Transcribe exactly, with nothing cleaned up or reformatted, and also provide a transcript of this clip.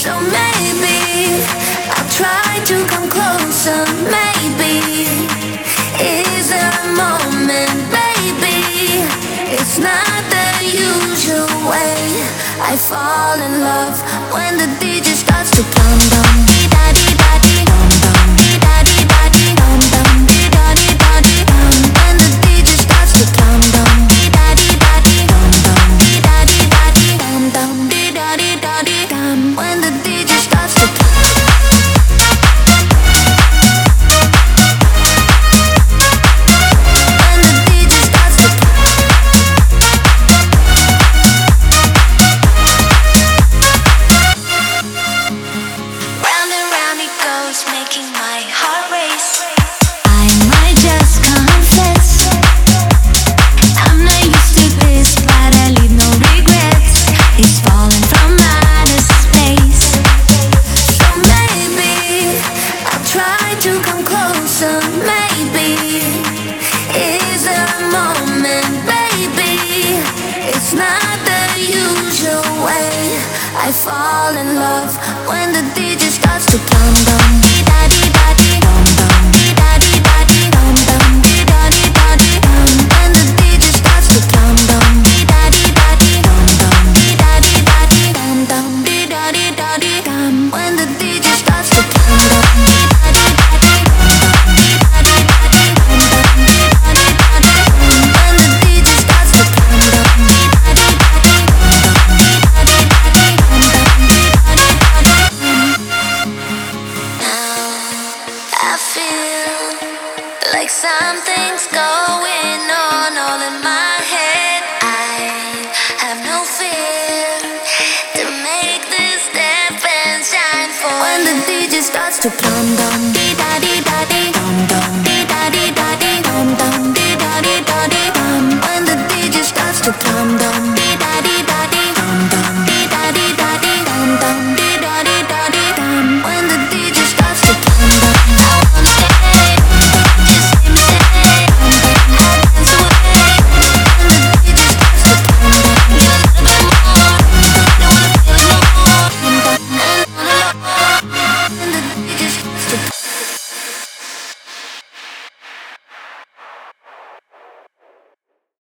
So maybe I'll try to come closer. Maybe is there a moment, baby? It's not the usual way. I fall in love when the D J starts to dum dum dee da dee da dee dum dum dee da dee da dee dum dum dee da dee da dee dum. When the D J starts to dum dum dee da dee da dee dum dum dee da dee da dee dum dum dee da dee da dee dum. When the D J starts to dum. Making my heart race. I might just confess, I'm not used to this, but I leave no regrets. It's falling from outer space. So maybe I'll try to come closer. Maybe is there a moment, baby? It's not the usual way. I fall in love when the D J starts to dum dum. Like something's going on all in my head. I have no fear to make this step and shine for. When the D J starts to dum dum dee da dee da dee dum dum dee da dee da dee dum dum dee da dee da dee dum. When the D J starts to dum